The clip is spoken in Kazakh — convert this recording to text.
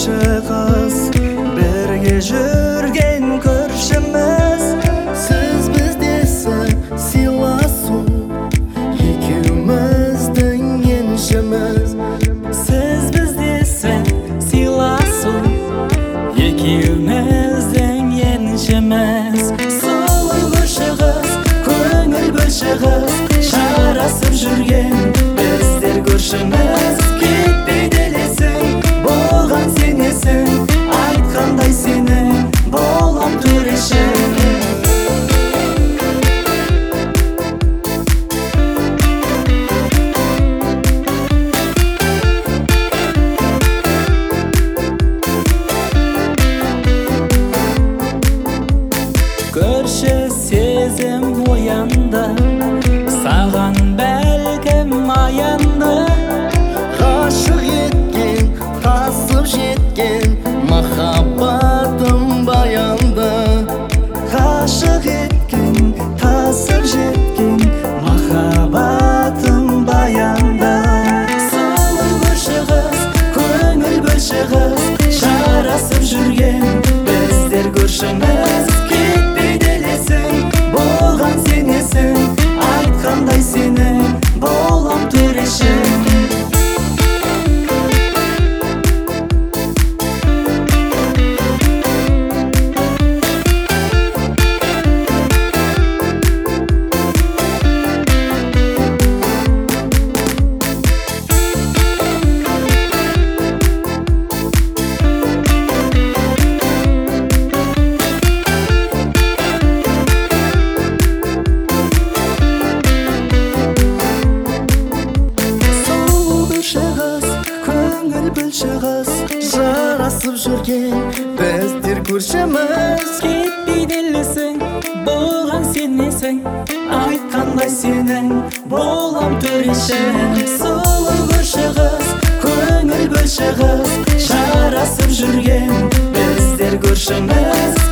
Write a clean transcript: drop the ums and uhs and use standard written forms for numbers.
көрші-қыз, бірге жүрген көршіміз. Сіз біздесің сыйласу, екеуміздің еншіміз. Сіз біздесің сыйласу, екеуміздің еншіміз. Сұлу көрші-қыз, көңіл бөлші-қыз, жарасып жүрген біздер көршіміз. Кетпейді елесің, болған сенесің, айтқандай сенің болам төреші. Көрші сезім оянды, саған бәлкім аянды. Ғашық еткен, тасып жеткен, махаббатым баянды. Ғашық еткен, тасып жеткен, махаббатым баянды. Сұлу көрші-қыз, көңіл бөлші-қыз, жарасып жүрген біздер көршіміз. Кетпейді елесің, болған сенесің, айтқандай сенің болам төреші. Бөлші-қыз, Жарасып жүрген біздер көршіміз. кетпейді елесің, болған сенесің, айтқандай сенің болам төреші. Сұлу көрші-қыз, көңіл бөлші-қыз, жарасып жүрген біздер көршіміз.